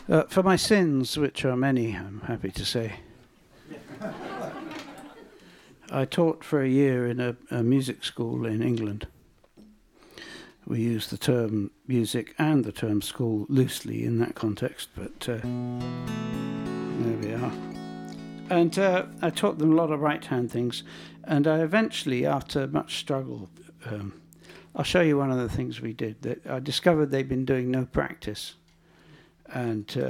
For my sins, which are many, I'm happy to say, I taught for a year in a music school in England. We use the term music and the term school loosely in that context, but there we are. And I taught them a lot of right-hand things, and I eventually, after much struggle, I'll show you one of the things we did. That I discovered they'd been doing no practice, and